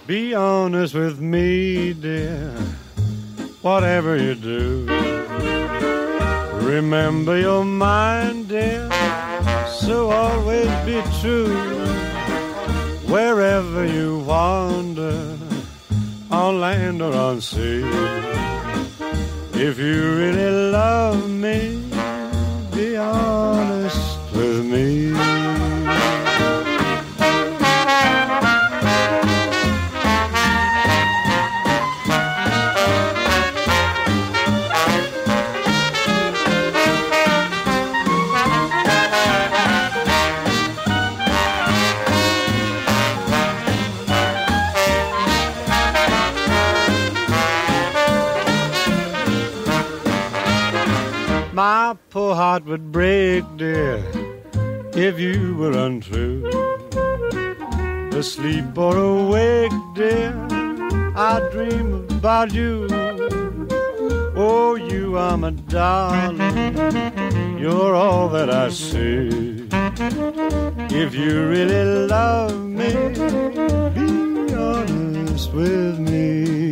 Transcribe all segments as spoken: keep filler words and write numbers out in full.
Be honest with me, dear, whatever you do. Remember you're mine, dear, so always be true. Wherever you wander, on land or on sea, if you really love me, be honest with me. My poor heart would break, dear, if you were untrue. Asleep or awake, dear, I dream about you. Oh, you are my darling, you're all that I see. If you really love me, be honest with me.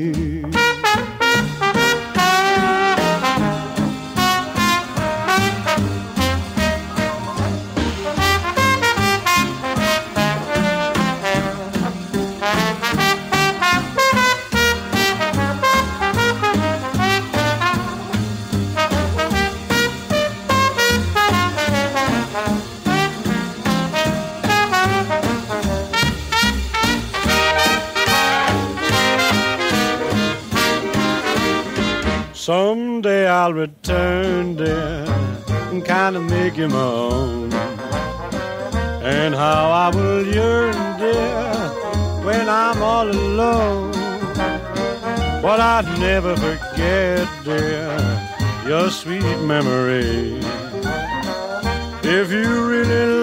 Someday I'll return, dear, and kind of make you my own. And how I will yearn, dear, when I'm all alone. But I'd never forget, dear, your sweet memory. If you really